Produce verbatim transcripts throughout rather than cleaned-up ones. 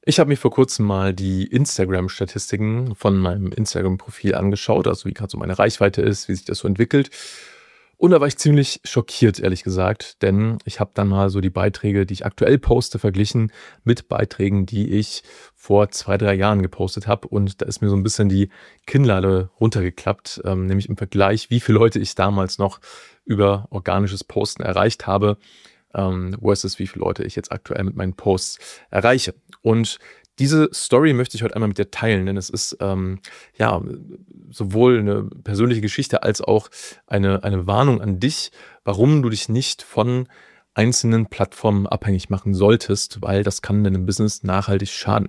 Ich habe mir vor Kurzem mal die Instagram-Statistiken von meinem Instagram-Profil angeschaut, also wie gerade so meine Reichweite ist, wie sich das so entwickelt. Und da war ich ziemlich schockiert, ehrlich gesagt, denn ich habe dann mal so die Beiträge, die ich aktuell poste, verglichen mit Beiträgen, die ich vor zwei, drei Jahren gepostet habe. Und da ist mir so ein bisschen die Kinnlade runtergeklappt, ähm, nämlich im Vergleich, wie viele Leute ich damals noch über organisches Posten erreicht habe, ähm, versus wie viele Leute ich jetzt aktuell mit meinen Posts erreiche. Und diese Story möchte ich heute einmal mit dir teilen, denn es ist ähm, ja sowohl eine persönliche Geschichte als auch eine, eine Warnung an dich, warum du dich nicht von einzelnen Plattformen abhängig machen solltest, weil das kann deinem Business nachhaltig schaden.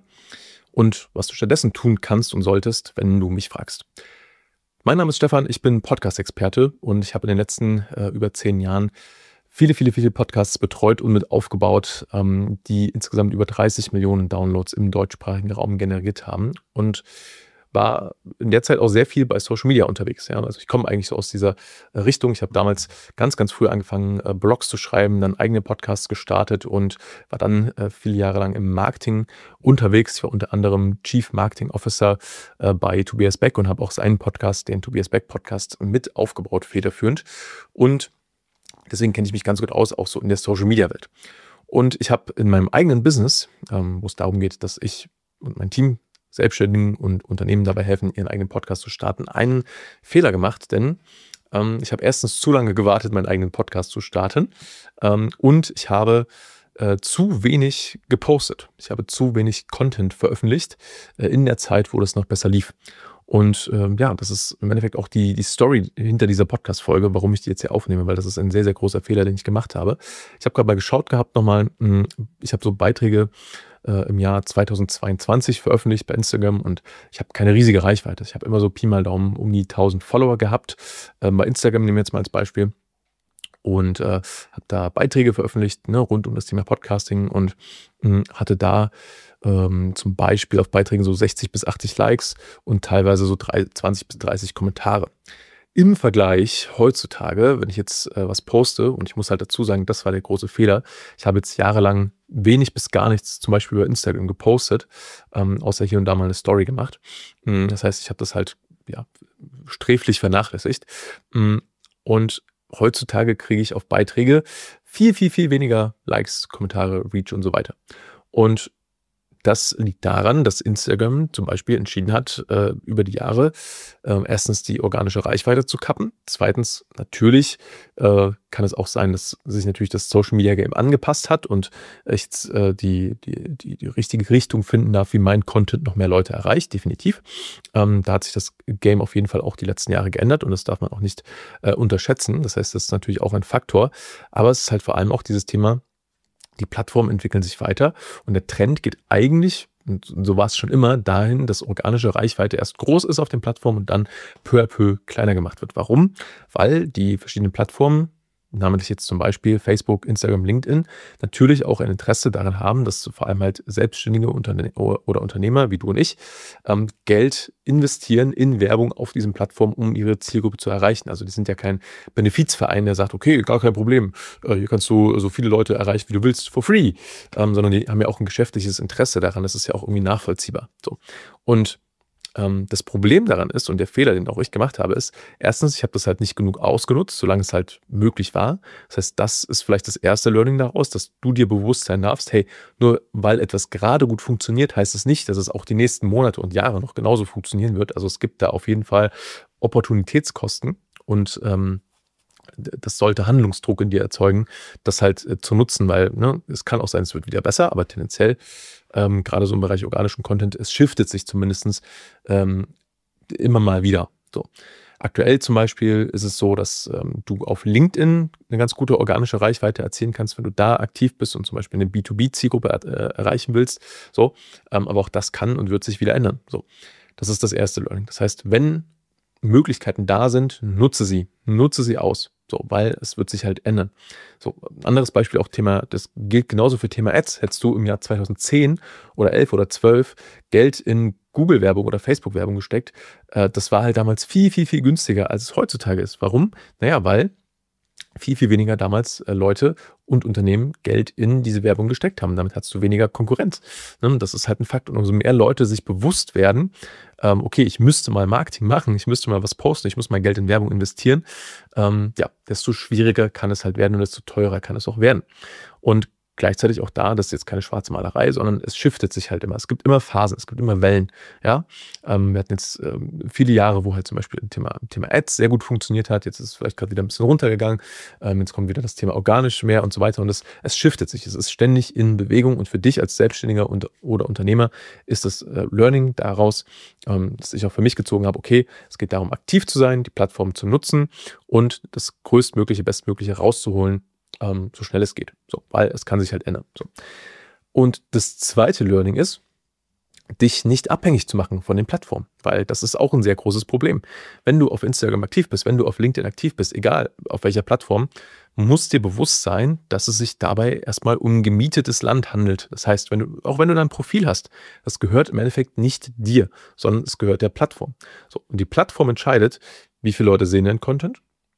Und was du stattdessen tun kannst und solltest, wenn du mich fragst. Mein Name ist Stefan, ich bin Podcast-Experte und ich habe in den letzten äh, über zehn Jahren viele, viele, viele Podcasts betreut und mit aufgebaut, ähm, die insgesamt über dreißig Millionen Downloads im deutschsprachigen Raum generiert haben und war in der Zeit auch sehr viel bei Social Media unterwegs. Ja. Also ich komme eigentlich so aus dieser äh, Richtung. Ich habe damals ganz, ganz früh angefangen, äh, Blogs zu schreiben, dann eigene Podcasts gestartet und war dann äh, viele Jahre lang im Marketing unterwegs. Ich war unter anderem Chief Marketing Officer äh, bei Tobias Beck und habe auch seinen Podcast, den Tobias Beck Podcast, mit aufgebaut, federführend. Und deswegen kenne ich mich ganz gut aus, auch so in der Social-Media-Welt. Und ich habe in meinem eigenen Business, ähm, wo es darum geht, dass ich und mein Team Selbstständigen und Unternehmen dabei helfen, ihren eigenen Podcast zu starten, einen Fehler gemacht, denn ähm, ich habe erstens zu lange gewartet, meinen eigenen Podcast zu starten ähm, und ich habe äh, zu wenig gepostet. Ich habe zu wenig Content veröffentlicht äh, in der Zeit, wo das noch besser lief. Und ähm, ja, das ist im Endeffekt auch die, die Story hinter dieser Podcast-Folge, warum ich die jetzt hier aufnehme, weil das ist ein sehr, sehr großer Fehler, den ich gemacht habe. Ich habe gerade mal geschaut gehabt nochmal, mh, ich habe so Beiträge äh, im Jahr zweitausendzweiundzwanzig veröffentlicht bei Instagram und ich habe keine riesige Reichweite. Ich habe immer so Pi mal Daumen um die tausend Follower gehabt. Ähm, bei Instagram nehmen wir jetzt mal als Beispiel. Und äh, habe da Beiträge veröffentlicht, ne, rund um das Thema Podcasting und mh, hatte da ähm, zum Beispiel auf Beiträgen so sechzig bis achtzig Likes und teilweise so drei, zwanzig bis dreißig Kommentare. Im Vergleich heutzutage, wenn ich jetzt äh, was poste, und ich muss halt dazu sagen, das war der große Fehler, ich habe jetzt jahrelang wenig bis gar nichts zum Beispiel über Instagram gepostet, ähm, außer hier und da mal eine Story gemacht. Mm, Das heißt, ich habe das halt ja, sträflich vernachlässigt. Mm, Und heutzutage kriege ich auf Beiträge viel, viel, viel weniger Likes, Kommentare, Reach und so weiter. Und das liegt daran, dass Instagram zum Beispiel entschieden hat, äh, über die Jahre äh, erstens die organische Reichweite zu kappen. Zweitens, natürlich äh, kann es auch sein, dass sich natürlich das Social Media Game angepasst hat und ich jetzt äh, die, die, die, die richtige Richtung finden darf, wie mein Content noch mehr Leute erreicht, definitiv. Ähm, da hat sich das Game auf jeden Fall auch die letzten Jahre geändert und das darf man auch nicht äh, unterschätzen. Das heißt, das ist natürlich auch ein Faktor. Aber es ist halt vor allem auch dieses Thema, die Plattformen entwickeln sich weiter und der Trend geht eigentlich, und so war es schon immer, dahin, dass organische Reichweite erst groß ist auf den Plattformen und dann peu à peu kleiner gemacht wird. Warum? Weil die verschiedenen Plattformen, namentlich jetzt zum Beispiel Facebook, Instagram, LinkedIn, natürlich auch ein Interesse daran haben, dass vor allem halt selbstständige Unterne oder Unternehmer wie du und ich ähm, Geld investieren in Werbung auf diesen Plattformen, um ihre Zielgruppe zu erreichen. Also die sind ja kein Benefizverein, der sagt, okay, gar kein Problem, äh, hier kannst du so viele Leute erreichen, wie du willst, for free, ähm, sondern die haben ja auch ein geschäftliches Interesse daran. Das ist ja auch irgendwie nachvollziehbar. So. Und ähm, das Problem daran ist, und der Fehler, den auch ich gemacht habe, ist, erstens, ich habe das halt nicht genug ausgenutzt, solange es halt möglich war. Das heißt, das ist vielleicht das erste Learning daraus, dass du dir bewusst sein darfst, hey, nur weil etwas gerade gut funktioniert, heißt es nicht, dass es auch die nächsten Monate und Jahre noch genauso funktionieren wird. Also es gibt da auf jeden Fall Opportunitätskosten und ähm, das sollte Handlungsdruck in dir erzeugen, das halt äh, zu nutzen, weil ne, es kann auch sein, es wird wieder besser, aber tendenziell, ähm, gerade so im Bereich organischen Content, es shiftet sich zumindest ähm, immer mal wieder. So. Aktuell zum Beispiel ist es so, dass ähm, du auf LinkedIn eine ganz gute organische Reichweite erzielen kannst, wenn du da aktiv bist und zum Beispiel eine B zwei B-Zielgruppe äh, erreichen willst. So. Ähm, aber auch das kann und wird sich wieder ändern. So. Das ist das erste Learning. Das heißt, wenn Möglichkeiten da sind, nutze sie. Nutze sie aus. So, weil es wird sich halt ändern. So, ein anderes Beispiel auch Thema, das gilt genauso für Thema Ads. Hättest du im Jahr zweitausendzehn oder elf oder zwölf Geld in Google-Werbung oder Facebook-Werbung gesteckt, äh, das war halt damals viel, viel, viel günstiger, als es heutzutage ist. Warum? Naja, weil viel, viel weniger damals äh, Leute und Unternehmen Geld in diese Werbung gesteckt haben. Damit hast du weniger Konkurrenz. Ne? Das ist halt ein Fakt. Und umso mehr Leute sich bewusst werden, ähm, okay, ich müsste mal Marketing machen, ich müsste mal was posten, ich muss mal Geld in Werbung investieren, ähm, ja, desto schwieriger kann es halt werden und desto teurer kann es auch werden. Und gleichzeitig auch da, das ist jetzt keine schwarze Malerei, sondern es shiftet sich halt immer. Es gibt immer Phasen, es gibt immer Wellen. Ja? Ähm, wir hatten jetzt ähm, viele Jahre, wo halt zum Beispiel ein Thema, Thema Ads sehr gut funktioniert hat. Jetzt ist es vielleicht gerade wieder ein bisschen runtergegangen. Ähm, jetzt kommt wieder das Thema organisch mehr und so weiter. Und es, es shiftet sich. Es ist ständig in Bewegung. Und für dich als Selbstständiger und, oder Unternehmer ist das äh, Learning daraus, ähm, das ich auch für mich gezogen habe, okay, es geht darum, aktiv zu sein, die Plattform zu nutzen und das größtmögliche, bestmögliche rauszuholen, ähm, so schnell es geht. So, weil es kann sich halt ändern. So. Und das zweite Learning ist, dich nicht abhängig zu machen von den Plattformen, weil das ist auch ein sehr großes Problem. Wenn du auf Instagram aktiv bist, wenn du auf LinkedIn aktiv bist, egal auf welcher Plattform, muss dir bewusst sein, dass es sich dabei erstmal um gemietetes Land handelt. Das heißt, wenn du, auch wenn du da ein Profil hast, das gehört im Endeffekt nicht dir, sondern es gehört der Plattform. So, und die Plattform entscheidet, wie viele Leute sehen deinen Content,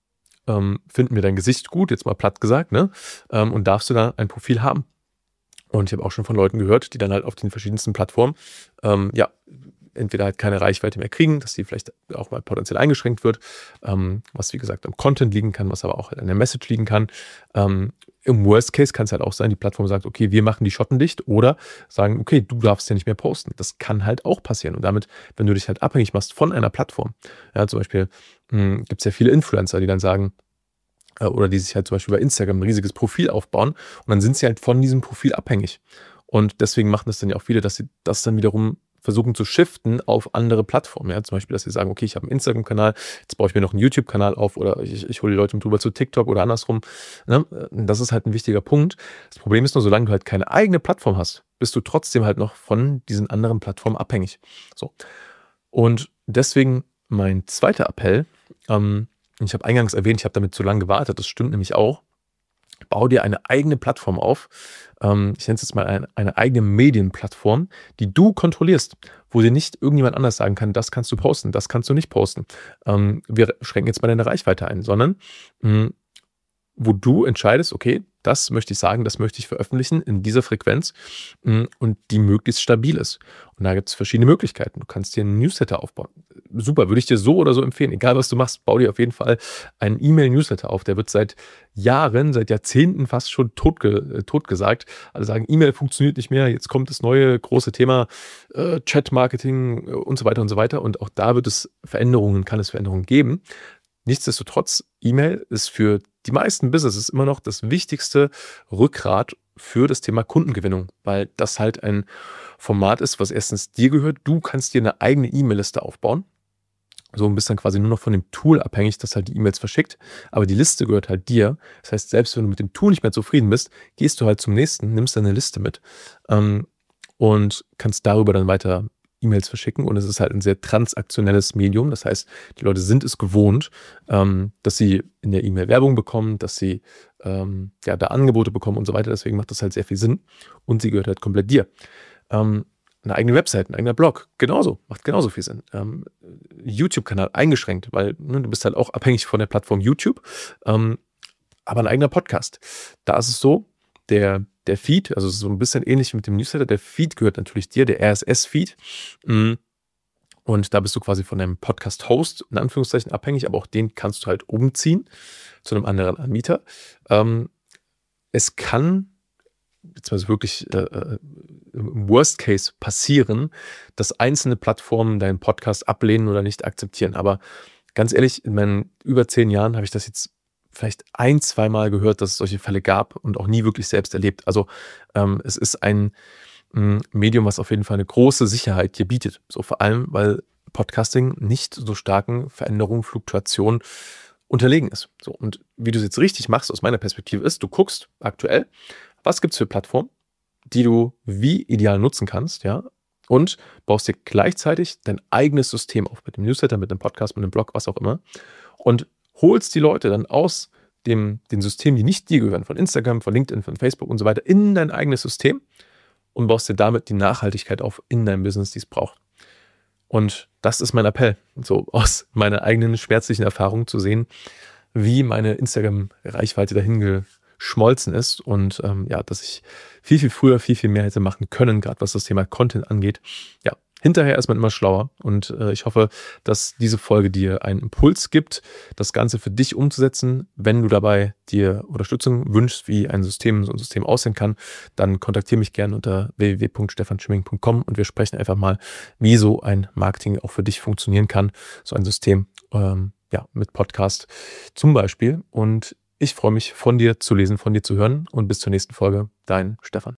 ähm, finden wir dein Gesicht gut, jetzt mal platt gesagt, ne? Ähm, und darfst du da ein Profil haben. Und ich habe auch schon von Leuten gehört, die dann halt auf den verschiedensten Plattformen, ähm, ja, entweder halt keine Reichweite mehr kriegen, dass die vielleicht auch mal potenziell eingeschränkt wird, ähm, was wie gesagt am Content liegen kann, was aber auch halt an der Message liegen kann. Ähm, im Worst Case kann es halt auch sein, die Plattform sagt, okay, wir machen die Schotten dicht oder sagen, okay, du darfst ja nicht mehr posten. Das kann halt auch passieren. Und damit, wenn du dich halt abhängig machst von einer Plattform, ja, zum Beispiel gibt es ja viele Influencer, die dann sagen, äh, oder die sich halt zum Beispiel bei Instagram ein riesiges Profil aufbauen und dann sind sie halt von diesem Profil abhängig. Und deswegen machen das dann ja auch viele, dass sie das dann wiederum versuchen zu shiften auf andere Plattformen. Ja? Zum Beispiel, dass sie sagen, okay, ich habe einen Instagram-Kanal, jetzt baue ich mir noch einen YouTube-Kanal auf oder ich, ich hole die Leute drüber zu TikTok oder andersrum. Ne? Das ist halt ein wichtiger Punkt. Das Problem ist nur, solange du halt keine eigene Plattform hast, bist du trotzdem halt noch von diesen anderen Plattformen abhängig. So. Und deswegen mein zweiter Appell, ähm, ich habe eingangs erwähnt, ich habe damit zu lange gewartet, das stimmt nämlich auch. Bau dir eine eigene Plattform auf. Ähm, ich nenne es jetzt mal eine, eine eigene Medienplattform, die du kontrollierst, wo dir nicht irgendjemand anders sagen kann, das kannst du posten, das kannst du nicht posten. Ähm, wir schränken jetzt mal deine Reichweite ein, sondern mh, wo du entscheidest, okay, das möchte ich sagen, das möchte ich veröffentlichen in dieser Frequenz mh, und die möglichst stabil ist. Und da gibt es verschiedene Möglichkeiten. Du kannst dir einen Newsletter aufbauen. Super, würde ich dir so oder so empfehlen. Egal, was du machst, bau dir auf jeden Fall einen E-Mail-Newsletter auf. Der wird seit Jahren, seit Jahrzehnten fast schon totge- äh, totgesagt. Alle sagen, E-Mail funktioniert nicht mehr. Jetzt kommt das neue große Thema äh, Chat-Marketing äh, und so weiter und so weiter. Und auch da wird es Veränderungen, kann es Veränderungen geben. Nichtsdestotrotz, E-Mail ist für die meisten Businesses immer noch das wichtigste Rückgrat für das Thema Kundengewinnung, weil das halt ein Format ist, was erstens dir gehört. Du kannst dir eine eigene E-Mail-Liste aufbauen. So bist dann quasi nur noch von dem Tool abhängig, das halt die E-Mails verschickt. Aber die Liste gehört halt dir. Das heißt, selbst wenn du mit dem Tool nicht mehr zufrieden bist, gehst du halt zum nächsten, nimmst deine Liste mit ähm, und kannst darüber dann weiter E-Mails verschicken. Und es ist halt ein sehr transaktionelles Medium. Das heißt, die Leute sind es gewohnt, ähm, dass sie in der E-Mail Werbung bekommen, dass sie ähm, ja, da Angebote bekommen und so weiter. Deswegen macht das halt sehr viel Sinn. Und sie gehört halt komplett dir. Ähm, eine eigene Website, ein eigener Blog, genauso, macht genauso viel Sinn. Ähm, YouTube-Kanal eingeschränkt, weil ne, du bist halt auch abhängig von der Plattform YouTube, ähm, aber ein eigener Podcast. Da ist es so, der, der Feed, also so ein bisschen ähnlich wie mit dem Newsletter, der Feed gehört natürlich dir, der R S S-Feed. Und da bist du quasi von deinem Podcast-Host in Anführungszeichen abhängig, aber auch den kannst du halt umziehen zu einem anderen Anbieter. Ähm, es kann jetzt mal wirklich äh, im Worst Case passieren, dass einzelne Plattformen deinen Podcast ablehnen oder nicht akzeptieren. Aber ganz ehrlich, in meinen über zehn Jahren habe ich das jetzt vielleicht ein, zwei Mal gehört, dass es solche Fälle gab und auch nie wirklich selbst erlebt. Also ähm, es ist ein ähm, Medium, was auf jeden Fall eine große Sicherheit dir bietet. So vor allem, weil Podcasting nicht so starken Veränderungen, Fluktuationen unterlegen ist. So, und wie du es jetzt richtig machst, aus meiner Perspektive ist, du guckst aktuell, was gibt es für Plattformen, die du wie ideal nutzen kannst, ja, und baust dir gleichzeitig dein eigenes System auf, mit dem Newsletter, mit dem Podcast, mit dem Blog, was auch immer, und holst die Leute dann aus dem, den Systemen, die nicht dir gehören, von Instagram, von LinkedIn, von Facebook und so weiter, in dein eigenes System und baust dir damit die Nachhaltigkeit auf in deinem Business, die es braucht. Und das ist mein Appell, so aus meiner eigenen schmerzlichen Erfahrung zu sehen, wie meine Instagram-Reichweite dahin geschmolzen ist und ähm, ja, dass ich viel, viel früher viel, viel mehr hätte machen können, gerade was das Thema Content angeht. Ja, hinterher ist man immer schlauer und äh, ich hoffe, dass diese Folge dir einen Impuls gibt, das Ganze für dich umzusetzen. Wenn du dabei dir Unterstützung wünschst, wie ein System, so ein System aussehen kann, dann kontaktiere mich gerne unter w w w punkt stefan schwing punkt com und wir sprechen einfach mal, wie so ein Marketing auch für dich funktionieren kann, so ein System ähm, ja, mit Podcast zum Beispiel. Und ich freue mich, von dir zu lesen, von dir zu hören und bis zur nächsten Folge. Dein Stefan.